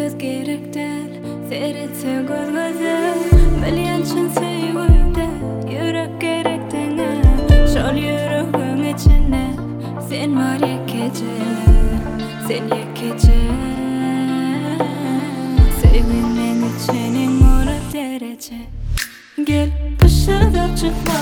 göz gerek değil. Seyretse göz göze milyon çın sevgimde yürek gerek dene. Şol yüreğin içine sen var ya gece, sen ya gece. Sevgimin içinin orada derece. Gel dışarı çıkma.